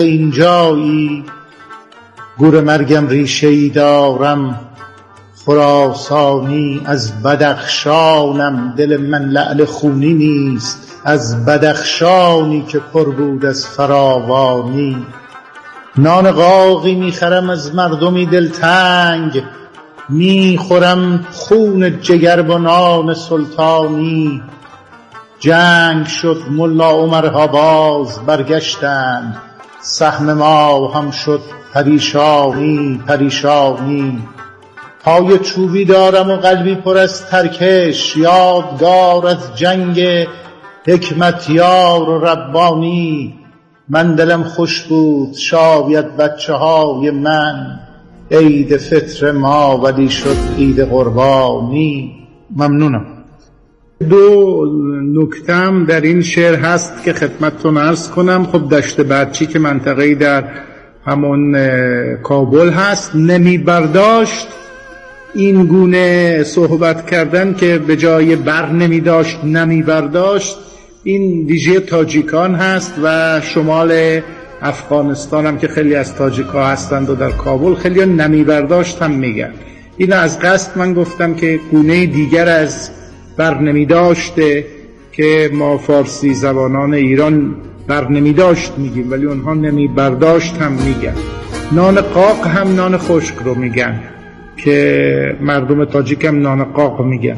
اینجایی گور مرگم ریشه‌ای دارم خراسانی، از بدخشانم دل من لعل خونی نیست، از بدخشانی که پر بود از فراوانی. نان قاقی میخرم از مردمی دلتنگ، میخورم خون جگر با نان سلطانی. جنگ شد ملا عمرها باز برگشتند، سهم ما هم شد پریشانی پریشانی. پای چوبی دارم و قلبی پر از ترکش، یادگار از جنگ حکمتیار و ربانی. من دلم خوش بود شاید بچه های من، عید فطر ما ولی شد عید قربانی. ممنونم. دو نکتم در این شعر هست که خدمتتون عرض کنم. خب دشت برچی که منطقه‌ای در همون کابل هست، نمی برداشت این گونه صحبت کردن که به جای بر نمی داشت نمی برداشت، این ویژه تاجیکان هست و شمال افغانستان هم که خیلی از تاجیک‌ها هستند و در کابل خیلی نمی برداشت هم میگن. این از قصد من گفتم که گونه دیگر از بر نمی داشته که ما فارسی زبانان ایران بر نمی داشت میگیم ولی اونها نمی برداشت هم میگن. نان قاق هم نان خشک رو میگن که مردم تاجیک هم نان قاق میگن.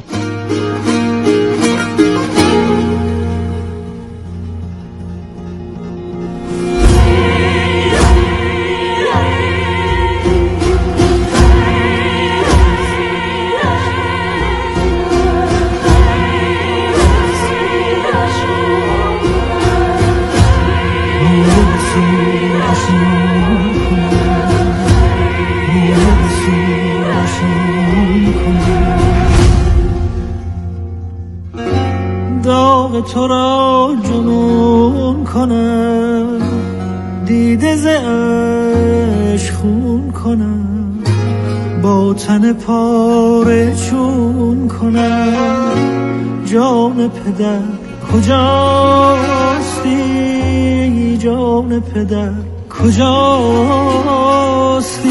تو را جنون کنم، دیده ز عشق خون کنم، با تن پاره چون کنم. جان پدر کجاستی، جان پدر کجاستی؟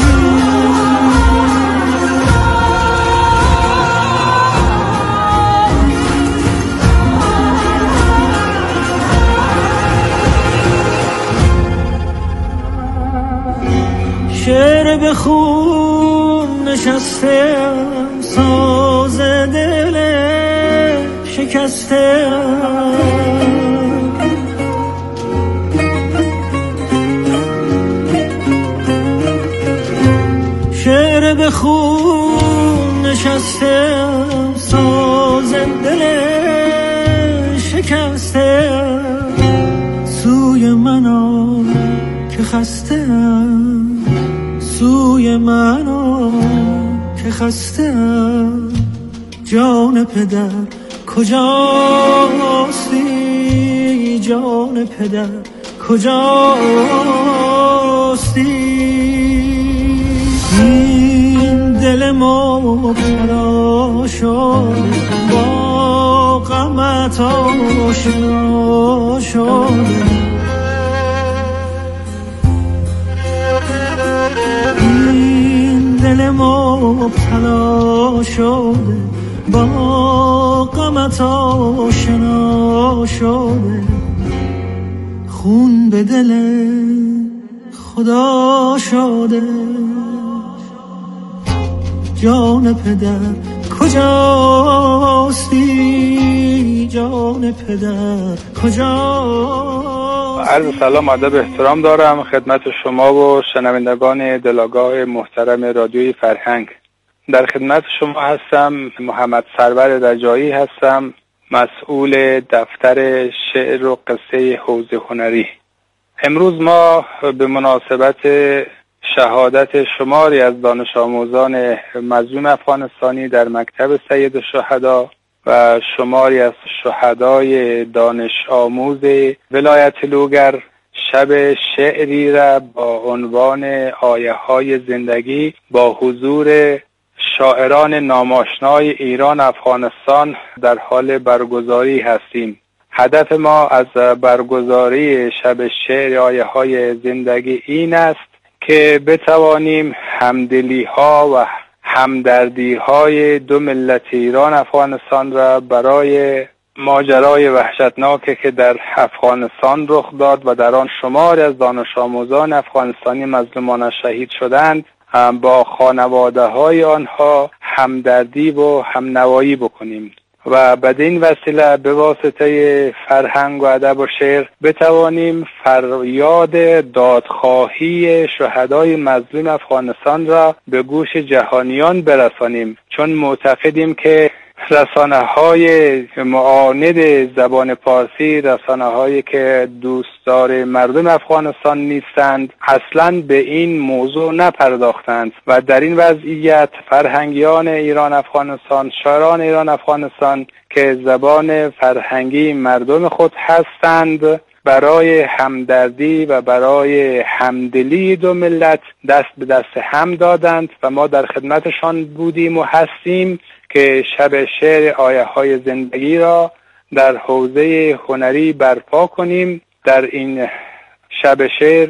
شعر به خون نشستم، ساز دل شکستم. شعر به خون نشستم، ساز دل شکستم. سوی من آ که خستم، سوی من آ که خستم. جان پدر کجاستی، جان پدر کجاستی؟ این دل مبتلا شده، با غمت آشنا شده. دل مبتلا شده، با غمت آشنا شده. خون به دل خدا شده. جان پدر کجاستی، جان پدر کجاستی؟ عرض سلام ادب احترام دارم خدمت شما و شنوندگان دلآگاه محترم رادیوی فرهنگ. در خدمت شما هستم. محمد سرور رجایی هستم، مسئول دفتر شعر و قصه حوزه هنری. امروز ما به مناسبت شهادت شماری از دانش آموزان مظلوم افغانستانی در مکتب سید الشهدا و شماری از شهدای دانش آموز ولایت لوگر شب شعری را با عنوان آیه های زندگی با حضور شاعران ناماشنای ایران افغانستان در حال برگزاری هستیم. هدف ما از برگزاری شب شعر آیه‌های زندگی این است که بتوانیم همدلی‌ها و همدردی‌های دو ملت ایران افغانستان را برای ماجرای وحشتناکی که در افغانستان رخ داد و در آن شماری از دانش آموزان افغانستانی مظلومانه شهید شدند با خانواده‌های آنها همدردی و همنوایی بکنیم و بدین وسیله به واسطه فرهنگ و ادب و شعر بتوانیم فریاد دادخواهی شهدای مظلوم افغانستان را به گوش جهانیان برسانیم، چون معتقدیم که رسانه‌های معاند زبان پارسی، رسانه‌هایی که دوستدار مردم افغانستان نیستند، اصلاً به این موضوع نپرداختند و در این وضعیت فرهنگیان ایران افغانستان، شاعران ایران افغانستان که زبان فرهنگی مردم خود هستند، برای همدردی و برای همدلی دو ملت دست به دست هم دادند و ما در خدمتشان بودیم و هستیم که شب شعر آیه‌های زندگی را در حوزه هنری برپا کنیم. در این شب شعر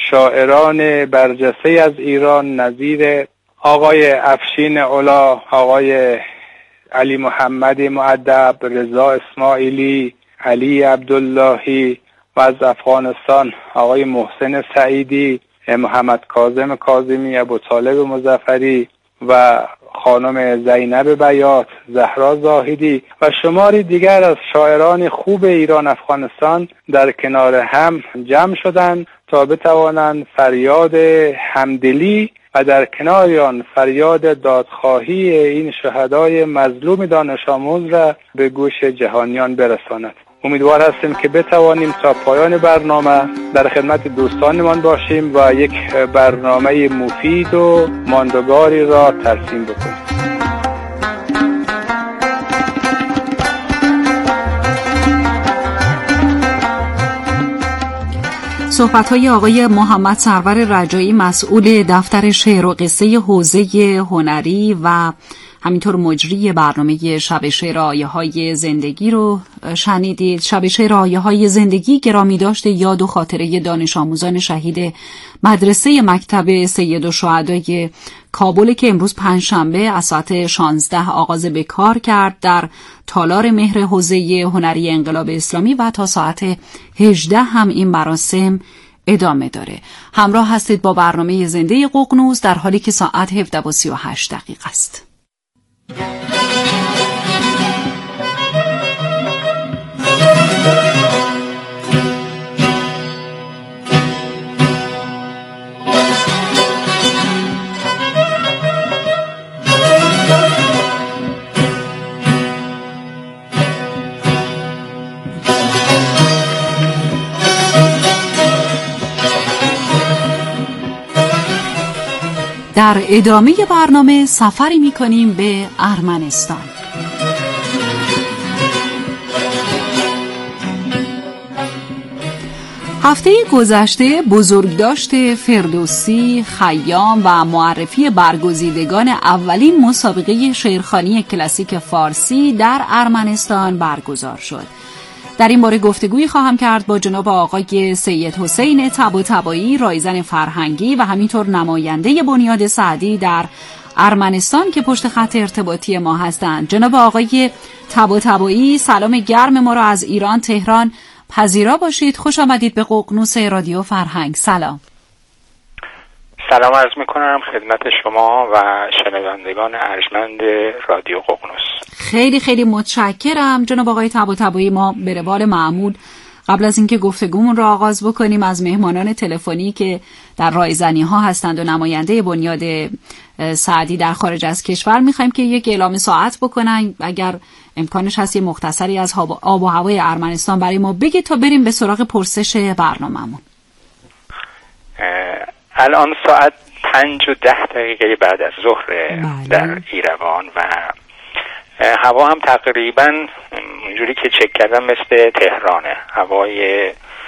شاعران برجسته از ایران نظیر آقای افشین علا، آقای علی محمد مؤدب، رضا اسماعیلی، علی عبداللهی و از افغانستان آقای محسن سعیدی، محمد کاظم کاظمی، ابوطالب مظفری و خانم زینب بیات، زهرا زاهدی و شماری دیگر از شاعران خوب ایران افغانستان در کنار هم جمع شدند تا بتوانند فریاد همدلی و در کنار آن فریاد دادخواهی این شهدای مظلوم دانش آموز را به گوش جهانیان برساند. امیدوار هستیم که بتوانیم تا پایان برنامه در خدمت دوستانمان باشیم و یک برنامه مفید و ماندگاری را ترسیم بکنیم. صحبت‌های آقای محمد سرور رجایی، مسئول دفتر شعر و قصه حوزه هنری و همینطور مجری برنامه شب شعر آیه‌های زندگی رو شنیدید. شب شعر آیه‌های زندگی گرامی داشته یاد و خاطره دانش آموزان شهید مدرسه مکتب سید الشهدای کابل که امروز پنجشنبه از ساعت 16 آغاز به کار کرد در تالار مهر حوزه هنری انقلاب اسلامی و تا ساعت 18 هم این مراسم ادامه داره. همراه هستید با برنامه زنده ققنوس در حالی که ساعت 17:38 است. در ادامه برنامه سفری می‌کنیم به ارمنستان. هفته گذشته بزرگداشت فردوسی خیام و معرفی برگزیدگان اولین مسابقه شعرخوانی کلاسیک فارسی در ارمنستان برگزار شد. در این باره گفتگویی خواهم کرد با جناب آقای سید حسین طباطبایی، رایزن فرهنگی و همینطور نماینده بنیاد سعدی در ارمنستان که پشت خط ارتباطی ما هستند. جناب آقای طباطبایی، سلام گرم ما را از ایران تهران پذیرا باشید. خوش آمدید به ققنوس رادیو فرهنگ. سلام. سلام عرض میکنم خدمت شما و شنوندگان ارجمند رادیو ققنوس. خیلی خیلی متشکرم جناب آقای طباطبایی. ما به روال معمول قبل از اینکه گفتگومون رو آغاز بکنیم از مهمانان تلفنی که در رایزنی ها هستند و نماینده بنیاد سعدی در خارج از کشور میخوایم که یک اعلام ساعت بکنن، اگر امکانش هست یه مختصری از آب و هوای ارمنستان برای ما بگید تا بریم به سراغ پرسش برنامه‌مون. الان ساعت 5:10 بعد از ظهر در ایروان و هوا هم تقریبا اونجوری که چک کردم مثل تهرانه، هوای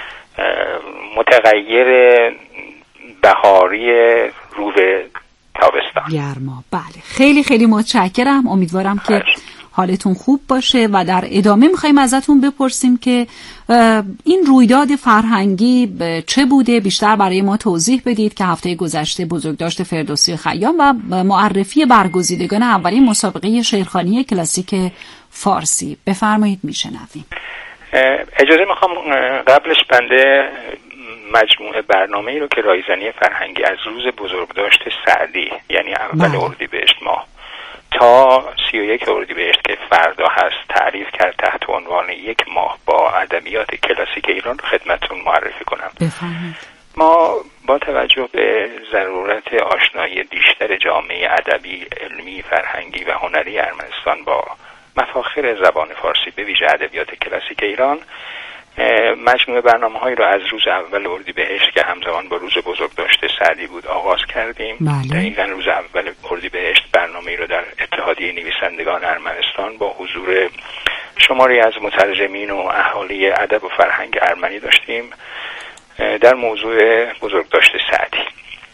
متغیر بهاری رو به تابستان، گرما. بله خیلی خیلی متشکرم. امیدوارم که حالتون خوب باشه و در ادامه میخوایم ازتون بپرسیم که این رویداد فرهنگی چه بوده، بیشتر برای ما توضیح بدید که هفته گذشته بزرگداشت فردوسی خیام و معرفی برگزیدگان اولین مسابقه شعرخوانی کلاسیک فارسی. بفرمایید میشنویم. اجازه میخوام قبلش بنده مجموعه برنامه‌ای رو که رایزنی فرهنگی از روز بزرگداشت سعدی یعنی اول اردیبهشت ماه تا 31 اردیبهشت که فردا هست تعریف کرد تحت عنوان یک ماه با ادبیات کلاسیک ایران رو خدمتتون معرفی کنم. بفرمایید. ما با توجه به ضرورت آشنایی بیشتر جامعه ادبی، علمی، فرهنگی و هنری ارمنستان با مفاخر زبان فارسی به ویژه ادبیات کلاسیک ایران مجموعه برنامه‌هایی را از روز اول اردیبهشت که همزمان با روز بزرگداشت سعدی بود آغاز کردیم. دقیقاً روز اول اردیبهشت برنامه‌ای را در اتحادیه نویسندگان ارمنستان با حضور شماری از مترجمین و اهالی ادب و فرهنگ ارمنی داشتیم در موضوع بزرگداشت سعدی.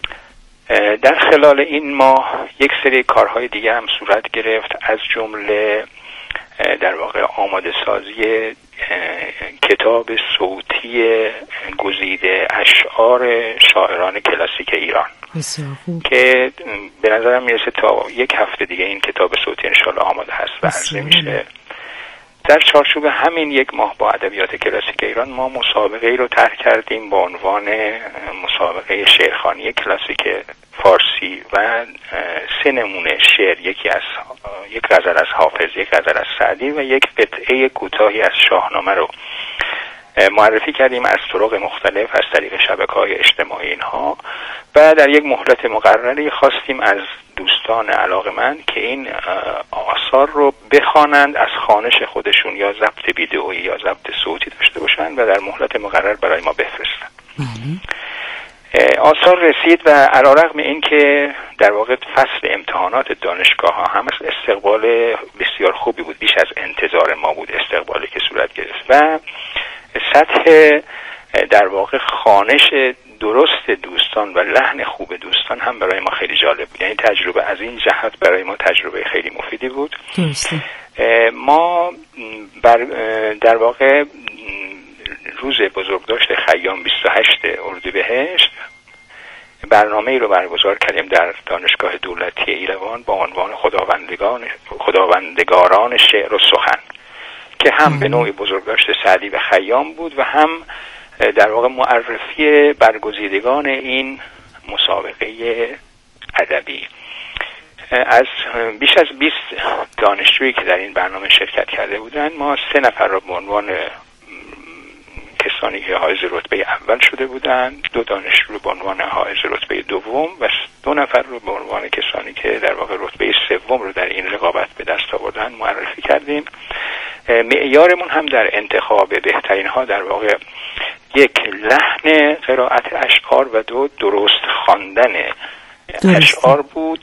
در خلال این ماه یک سری کارهای دیگه هم صورت گرفت، از جمله در واقع آماده سازی کتاب صوتی گزیده اشعار شاعران کلاسیک ایران که به نظرم میرسه تا یک هفته دیگه این کتاب صوتی انشالله آماده هست و عرضه میشه. در چارچوب همین یک ماه با ادبیات کلاسیک ایران ما مسابقه ای رو طرح کردیم با عنوان مسابقه شعرخوانی کلاسیک فارسی و 3 نمونه شعر، یک غزل از حافظ، یک غزل از سعدی و یک قطعه کوتاهی از شاهنامه رو معرفی کردیم از طرق مختلف از طریق شبکه‌های اجتماعی اینها و در یک مهلت مقرری خواستیم از دوستان علاقه‌مند که این آثار رو بخوانند، از خوانش خودشون یا ضبط ویدئویی یا ضبط صوتی داشته باشند و در مهلت مقرر برای ما بفرستند. آثار رسید و علیرغم این که در واقع فصل امتحانات دانشگاه ها هم استقبال بسیار خوبی بود، بیش از انتظار ما بود استقبالی که صورت گرفت و سطح در واقع خوانش درست دوستان و لحن خوب دوستان هم برای ما خیلی جالب بود. یعنی تجربه از این جهت برای ما تجربه خیلی مفیدی بود. ما در واقع روز بزرگداشت خیام 28 اردیبهشت برنامه‌ای رو برگزار کردیم در دانشگاه دولتی ایروان با عنوان خداوندگاران شعر و سخن که هم به نوعی بزرگداشت سعدی و خیام بود و هم در واقع معرفی برگزیدگان این مسابقه ادبی. از بیش از 20 دانشجویی که در این برنامه شرکت کرده بودند ما 3 نفر را به عنوان کسانی که حائز رتبه اول شده بودند، 2 دانشجو رو به عنوان حائز رتبه دوم و 2 نفر رو به عنوان کسانی که در واقع رتبه سوم رو در این رقابت به دست آوردن معرفی کردیم. معیارمون هم در انتخاب بهترین ها در واقع 1 لحن قرائت اشعار و 2 درست خواندن اشعار بود.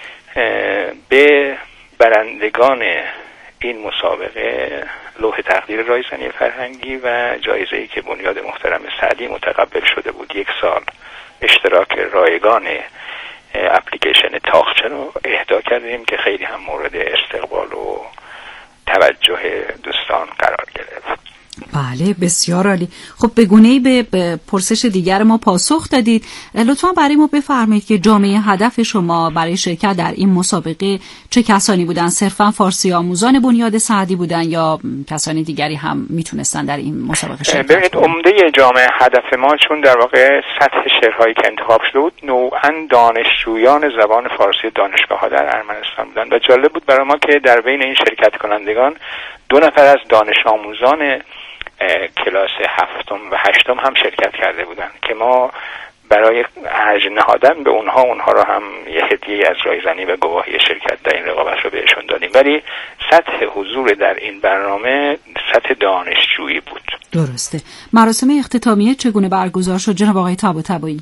به برندگان این مسابقه لوح تقدیر رایزنی فرهنگی و جایزه‌ای که بنیاد محترم سعدی متقبل شده بود 1 سال اشتراک رایگان اپلیکیشن تاقچه رو اهدا کردیم که خیلی هم مورد استقبال و توجه دوستان قرار گرفت. بله بسیار عالی. خب به گونه‌ای به پرسش دیگر ما پاسخ دادید. لطفا برای ما بفرمایید که جامعه هدف شما برای شرکت در این مسابقه چه کسانی بودن؟ صرفا فارسی آموزان بنیاد سعدی بودن یا کسانی دیگری هم میتونستن در این مسابقه شرکت کنند؟ ببینید عمده جامعه هدف ما چون در واقع سطح شعرهایی که انتخاب شده بود نوعاً دانشجویان زبان فارسی دانشگاه‌ها در ارمنستان بودن و جالب بود برای ما که در بین این شرکت کنندگان 2 نفر از دانش آموزان کلاس 7 و 8 هم شرکت کرده بودند که ما برای ارج نهادن به اونها را هم یه هدیه از رایزنی و گواهی شرکت در این رقابت رو بهشون دادیم، ولی سطح حضور در این برنامه سطح دانشجویی بود. درسته. مراسم اختتامیه چگونه برگزار شد جناب آقای طباطبایی؟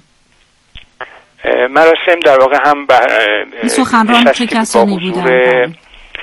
مراسم در واقع هم سخنران چه کسانی بودند؟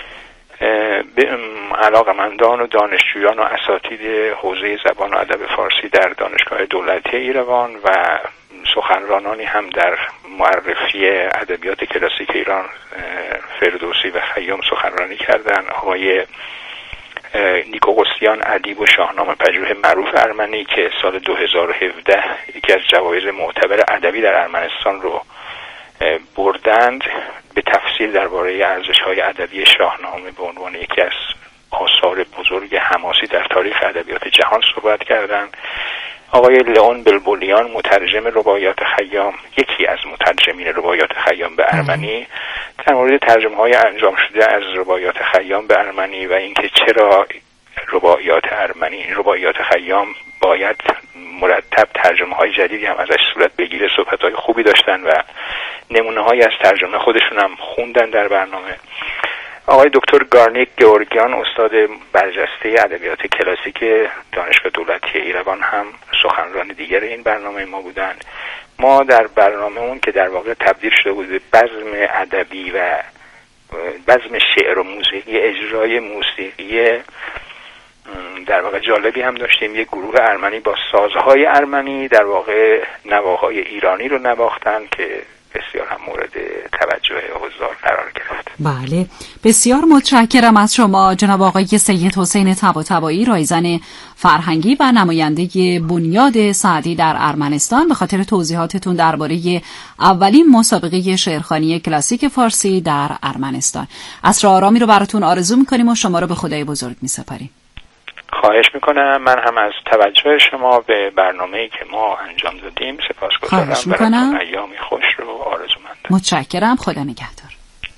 علاقه‌مندان و دانشجویان و اساتید حوزه زبان و ادب فارسی در دانشگاه دولتی ایروان و سخنرانانی هم در معرفی ادبیات کلاسیک ایران فردوسی و خیام سخنرانی کردن. آقای نیکوگوستیان ادیب و شاهنامه پژوه معروف ارمنی که سال 2017 یکی از جوایز معتبر ادبی در ارمنستان رو بردند، به تفصیل درباره ارزش‌های ادبی شاهنامه به عنوان یکی از آثار بزرگ حماسی در تاریخ ادبیات جهان صحبت کردند. آقای لئون بلبلیان مترجم رباعیات خیام، یکی از مترجمین رباعیات خیام به ارمنی، در مورد ترجمه‌های انجام شده از رباعیات خیام به ارمنی و اینکه چرا رباعیات خیام باید مرتب ترجمه‌های جدیدی هم ازش صورت بگیره، صحبت‌های خوبی داشتن و نمونه‌هایی از ترجمه خودشون هم خوندن در برنامه. آقای دکتر گارنیک گئورگیان استاد برجسته ادبیات کلاسیک دانشگاه دولتی ایران هم سخنران دیگر این برنامه ما بودند. ما در برنامه اون که در واقع تبدیل شده بود به بزم ادبی و بزم شعر و موسیقی، اجرای موسیقی در واقع جالبی هم داشتیم. یک گروه ارمنی با سازهای ارمنی در واقع نواهای ایرانی رو نواختن که بسیار هم مورد توجه حضار قرار گرفت. بله، بسیار متشکرم از شما جناب آقای سید حسین طباطبایی، رایزن فرهنگی و نماینده بنیاد سعدی در ارمنستان، به خاطر توضیحاتتون درباره اولین مسابقه شعرخوانی کلاسیک فارسی در ارمنستان. عصر آرامی رو براتون آرزو می‌کنیم و شما رو به خدای بزرگ می‌سپاریم. خواهش میکنم. من هم از توجه شما به برنامه‌ای که ما انجام دادیم سپاسگزارم. خواهش میکنم. براتون ایامی خوش رو آرزومندم. متشکرم. خدا نگهدار.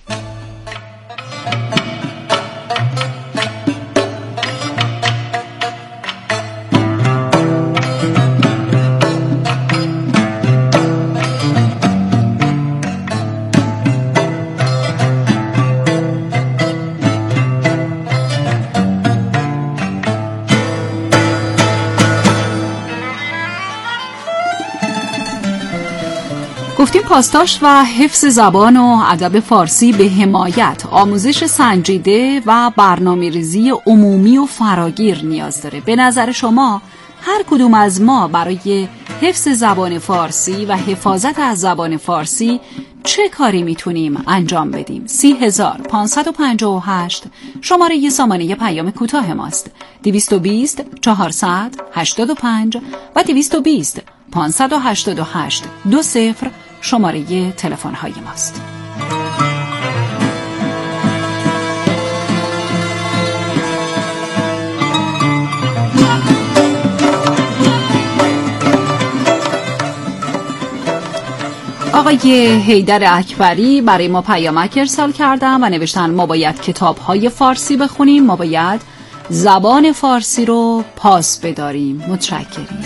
گفتیم پاسداشت و حفظ زبان و ادب فارسی به حمایت، آموزش سنجیده و برنامه‌ریزی عمومی و فراگیر نیاز داره. به نظر شما هر کدوم از ما برای حفظ زبان فارسی و حفاظت از زبان فارسی چه کاری میتونیم انجام بدیم؟ 30558 شماره سامانه پیام کوتاه ماست. 220 400 85 و 220 588 20 شماره تلفن های ماست. آقای حیدر اکبری برای ما پیامک ارسال کردن و نوشتن ما باید کتاب‌های فارسی بخونیم، ما باید زبان فارسی رو پاس بداریم. متشکریم.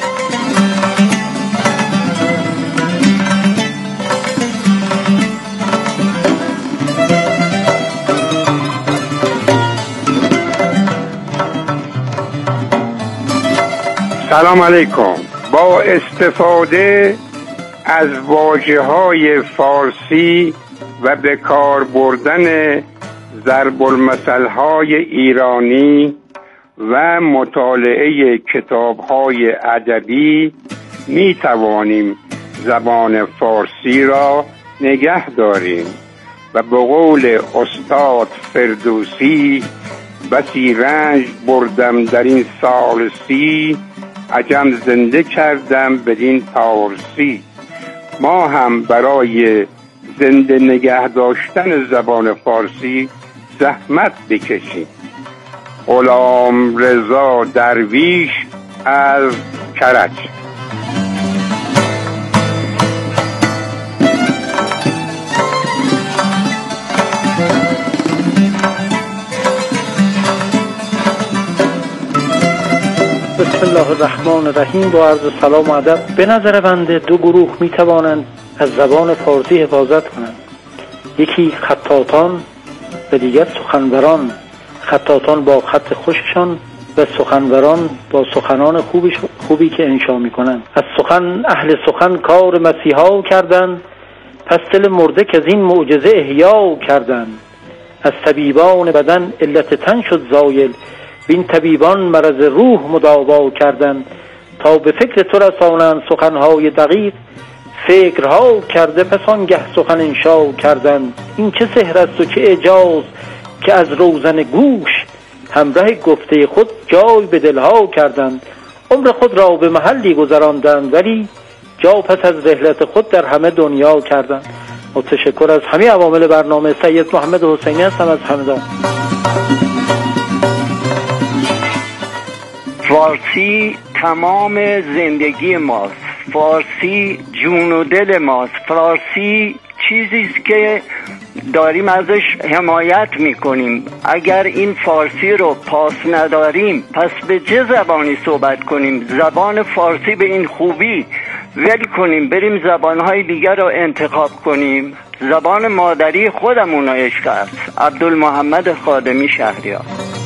سلام علیکم. با استفاده از واژه‌های فارسی و به کار بردن ضرب المثل‌های ایرانی و مطالعه کتاب‌های ادبی می توانیم زبان فارسی را نگه داریم و به قول استاد فردوسی بسی رنج بردم در این سال سی، عجم زنده کردم بدین پارسی. ما هم برای زنده نگه داشتن زبان فارسی زحمت بکشیم. غلام رضا درویش از کرج. بسم الله الرحمن الرحیم. با عرض سلام و ادب. به نظر بنده دو گروه می توانند از زبان فارسی حفاظت کنند. یکی خطاطان و دیگر سخنوران. خطاطان با خط خوششان و سخنوران با سخنان خوبی که انشا می کنند. از سخن اهل سخن کار مسیحا کردند، پس دل مرده که از این معجزه احیا کردند. از طبیبان بدن علت تن شد زایل، بین طبیبان مرض روح مداوا کردند. تا به فکر تو رسانند سخنهای دقیق. فکرها کرده پس آنگه سخن انشا کردند. این چه سحر است و چه اعجاز که از روزن گوش همراه گفته خود جای به دلها کردند. عمر خود را به محلی گذراندند ولی جا پس از رحلت خود در همه دنیا کردند. متشکر از همه عوامل برنامه. سید محمد حسینی هستم از همدان. فارسی تمام زندگی ماست، فارسی جون و دل ماست، فارسی چیزیست که داریم ازش حمایت میکنیم. اگر این فارسی رو پاس نداریم پس به چه زبانی صحبت کنیم؟ زبان فارسی به این خوبی ول کنیم بریم زبانهای دیگر رو انتخاب کنیم. زبان مادری خودمون عشق است. عبدالمحمد خادمی، شهریار.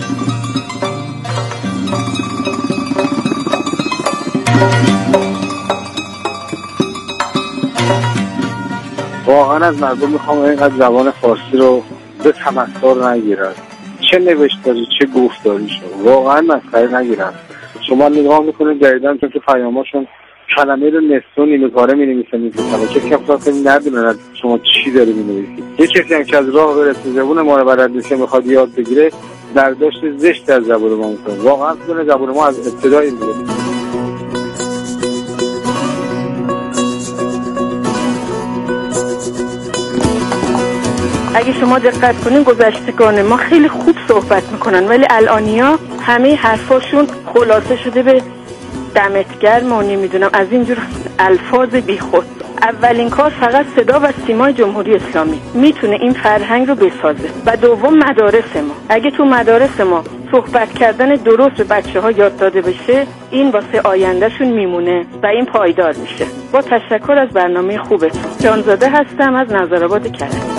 واقعا از مردم میخوام اینقدر زبان فارسی رو به تمسخر نگیرن، چه نوشتاری چه گفتاری شد، واقعا مسخره نگیرن. شما نگاه میکنید جدیدن چون که پیاماشون کلمه رو نصف و نیمه کاره مینویسن کسی هم اصلا ندونه شما چی داری مینویسید. یه کسی هم که از راه برسه زبون ما رو بلد نیست میخواد یاد بگیره برداشت زشت از زبان ما میکنه. واقعا بدون زبان ما از ابتدای این بوده. اگه شما دقت کنین گذشتگان ما خیلی خوب صحبت میکنن ولی الانیا همه حرفاشون خلاصه شده به دمت گرم و نمیدونم از اینجور الفاظ بیخود. اولین کار فقط صدا و سیمای جمهوری اسلامی میتونه این فرهنگ رو بسازه و دوم مدارس ما. اگه تو مدارس ما صحبت کردن درست به بچه‌ها یاد داده بشه این واسه آیندهشون میمونه و این پایدار میشه. با تشکر از برنامه خوبتون. جانزاده هستم از نظرآباد کرج.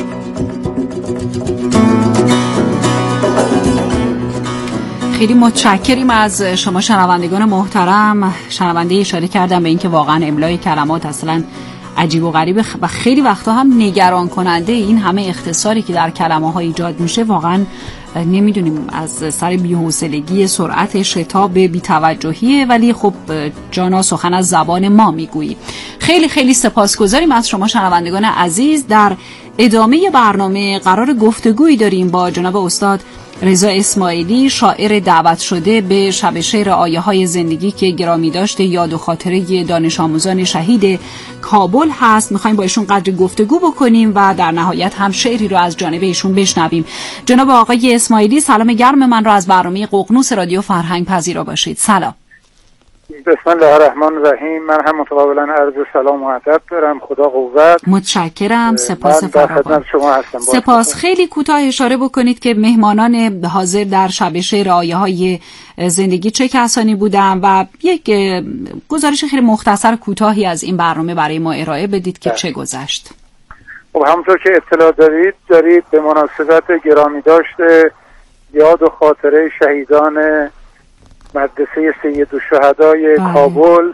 خیلی متشکریم از شما شنوندگان محترم. شنونده اشاره کردم به اینکه واقعا املای کلمات اصلا عجیب و غریبه و خیلی وقتا هم نگران کننده. این همه اختصاری که در کلمه ها ایجاد میشه واقعا نمیدونیم از سر بی‌حوصلگی، سرعت شتاب، بی‌توجهیه، ولی خب جانا سخن از زبان ما میگویی. خیلی خیلی سپاسگزاریم از شما شنوندگان عزیز. در ادامه برنامه قرار گفتگویی داریم با جناب استاد رضا اسماعیلی، شاعر دعوت شده به شب شعر آیه‌های زندگی که گرامی داشته یاد و خاطره دانش آموزان شهید کابل هست. میخوایم با ایشون قدری گفتگو بکنیم و در نهایت هم شعری رو از جانب ایشون بشنویم. جناب آقای اسماعیلی، سلام گرم من رو از برنامه ققنوس رادیو فرهنگ پذیرا باشید. سلام. بسم الله الرحمن الرحیم. من هم متقابلا عرض سلام و ادب دارم. خدا قوت. متشکرم. سپاس فراوان. شما هستم. سپاس. خیلی کوتاه اشاره بکنید که مهمانان حاضر در شب شعر آیه‌های زندگی چه کسانی بودن و یک گزارش خیلی مختصر کوتاهی از این برنامه برای ما ارائه بدید که چه گذشت. خب همونطور که اطلاع دارید به مناسبت گرامی داشته یاد و خاطره شهیدان مدرسه سید الشهدای کابل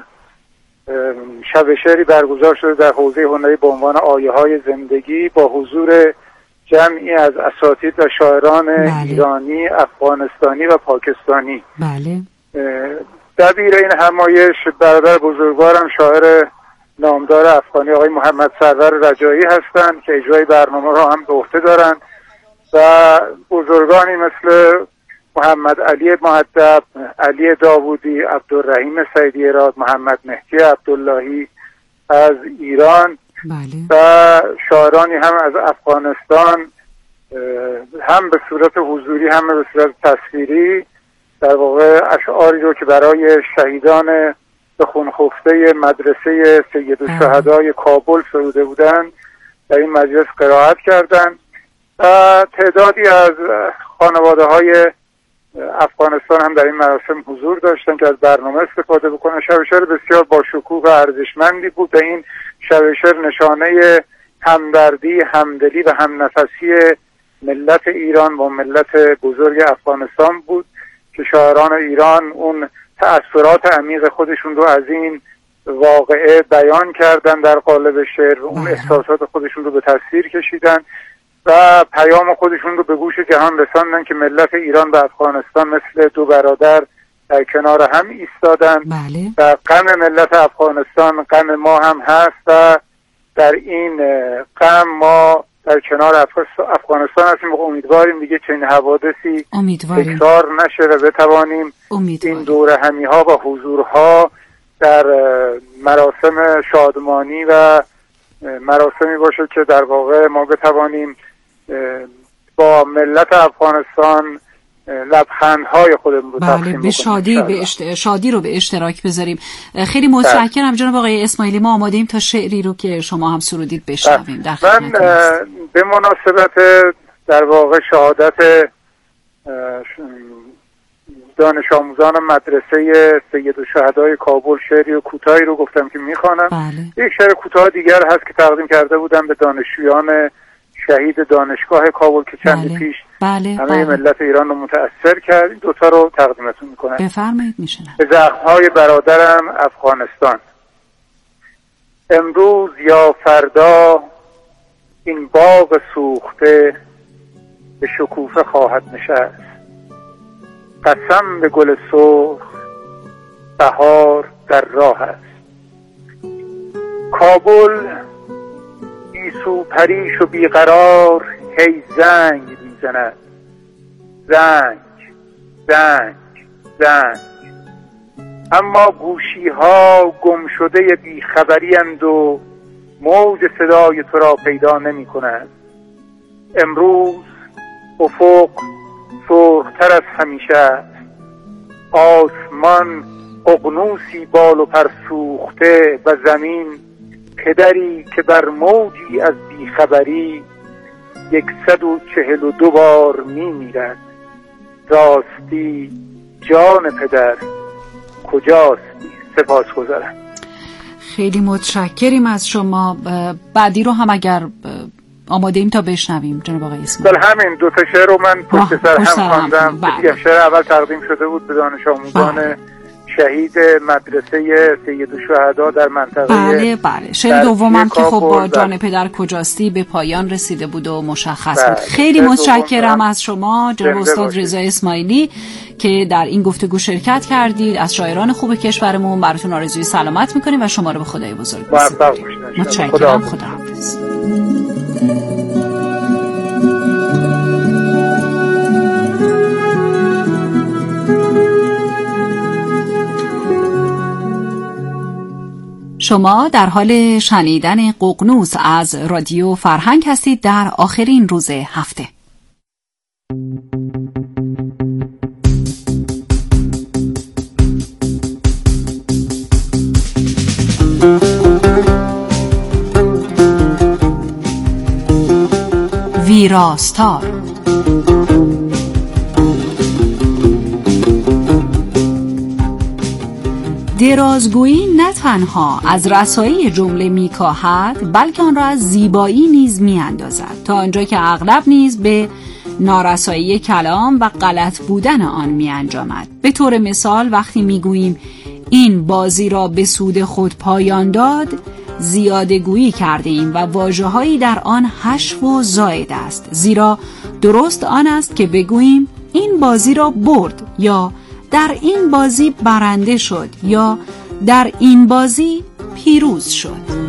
شب شعری برگزار شده در حوزه هنری به عنوان آیه‌های زندگی با حضور جمعی از اساتید و شاعران ایرانی، افغانستانی و پاکستانی. بله. دبیر این همایش برادر بزرگوارم شاعر نامدار افغانی آقای محمد سرور رجایی هستند که اجرای برنامه را هم به عهده دارند و بزرگانی مثل محمد علی مؤدب، علی داوودی، عبدالرحیم سیدی اراد، محمد مهدی عبداللهی از ایران و شاعرانی هم از افغانستان هم به صورت حضوری هم به صورت تصویری در واقع اشعاری رو که برای شهیدان به خون خفته مدرسه سید الشهدای کابل سروده بودند در این مجلس قرائت کردند و تعدادی از خانواده های افغانستان هم در این مراسم حضور داشتن که از برنامه استفاده بکنن. شب شعر بسیار با شکوه و ارزشمندی بود. این شب شعر نشانه همدردی، همدلی و همنفسی ملت ایران با ملت بزرگ افغانستان بود که شاعران ایران اون تأثیرات عمیق خودشون رو از این واقعه بیان کردن در قالب شعر، اون احساسات خودشون رو به تصویر کشیدن و پیام خودشون رو به گوش جهان رساندن که ملت ایران و افغانستان مثل دو برادر در کنار هم ایستادن. بله. و غم ملت افغانستان غم ما هم هست و در این غم ما در کنار افغانستان هستیم و امیدواریم دیگه چنین حوادثی تکرار نشه و بتوانیم این دوره همی ها و حضورها در مراسم شادمانی و مراسمی باشه که در واقع ما بتوانیم با ملت افغانستان لبخندهای خودمون رو تقسیم بکنیم. به شادی رو به اشتراک بذاریم. خیلی متشکرم جناب آقای اسماعیلی. ما آماده ایم تا شعری رو که شما هم سرودید بشنویم. من به مناسبت در واقع شهادت دانش آموزان مدرسه سید الشهدای کابل شعری و کوتاهی رو گفتم که میخوانم. یک شعر کوتاه دیگر هست که تقدیم کرده بودم به دانشجویان شهید دانشگاه کابل که چند پیش همه ملت ایران رو متأثر کرد. این دوتا رو تقدیمتون میکنم. بفرمایید. میشنم. به زخمهای برادرم افغانستان. امروز یا فردا این باغ سوخته به شکوفه خواهد نشست. قسم به گل سرخ بهار در راه است. کابل بیسو پریش و بیقرار هی زنگ میزند. زنگ زنگ زنگ، اما گوشی ها گم شده بیخبری اند و موج صدای تو را پیدا نمی کنند. امروز افق سرختر از همیشه است. آسمان ققنوسی بال و پر سوخته و زمین پدری که بر موجی از بیخبری 142 بار می میرد. راستی جان پدر کجاستی؟ سپاسگزارم. خیلی متشکریم از شما. بعدی رو هم اگر آماده ایم تا بشنویم جناب آقای اسماعیلی. همین دو تا شعر رو من پشت سر هم خواندم. شعر اول تقدیم شده بود به دانش آموزان شهید مدرسه سید الشهدا در منطقه بله. شعر دومم که خب با جان پدر کجاستی به پایان رسیده بود و مشخص بود. خیلی متشکرم از شما جناب استاد رضا اسماعیلی که در این گفتگو شرکت کردید. از شاعران خوب کشورمون براتون آرزوی سلامت میکنیم و شما رو به خدای بزرگ می‌سپاریم. متشکرم. خداحافظ. شما در حال شنیدن ققنوس از رادیو فرهنگ هستید در آخرین روز هفته. ویراستار. درازگویی نه تنها از رسایی جمله میکاهد بلکه آن را از زیبایی نیز میاندازد تا آنجا که اغلب نیز به نارسایی کلام و غلط بودن آن میانجامد. به طور مثال وقتی میگوییم این بازی را به سود خود پایان داد، زیاده گویی کرده ایم و واژه‌هایی در آن حشو و زائد است، زیرا درست آن است که بگوییم این بازی را برد یا در این بازی برنده شد یا در این بازی پیروز شد.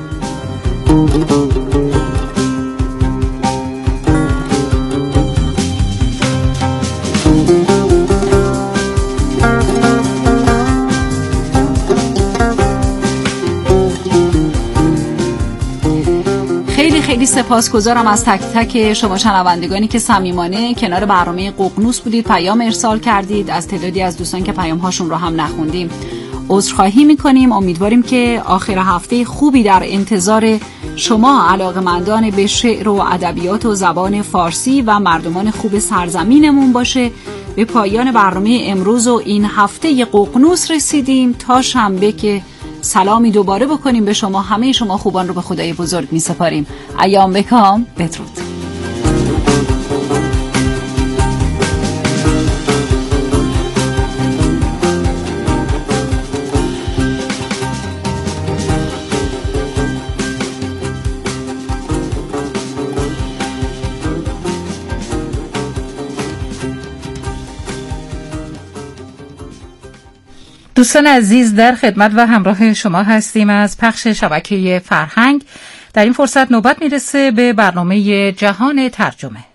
خیلی سپاسگزارم از تک تک شما شنوندگانی که صمیمانه کنار برنامه ققنوس بودید، پیام ارسال کردید. از تعدادی از دوستان که پیام هاشون رو هم نخوندیم عذرخواهی میکنیم. امیدواریم که آخر هفته خوبی در انتظار شما علاقه‌مندان به شعر و ادبیات و زبان فارسی و مردمان خوب سرزمینمون باشه. به پایان برنامه امروز و این هفته ققنوس رسیدیم. تا شنبه که سلامی دوباره بکنیم به شما، همه شما خوبان رو به خدای بزرگ می سپاریم. ایام بکام. بدرود. دوستان عزیز، در خدمت و همراه شما هستیم از پخش شبکه فرهنگ. در این فرصت نوبت میرسه به برنامه جهان ترجمه.